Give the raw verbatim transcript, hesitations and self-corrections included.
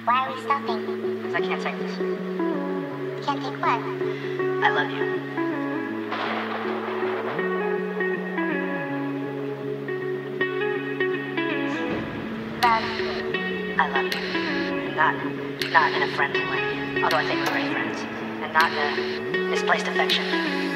Why are we stopping? Because I can't take this. You can't take what? I love you. Love. I love you. Not, not in a friendly way. Although I think we're great friends. And not in a misplaced affection.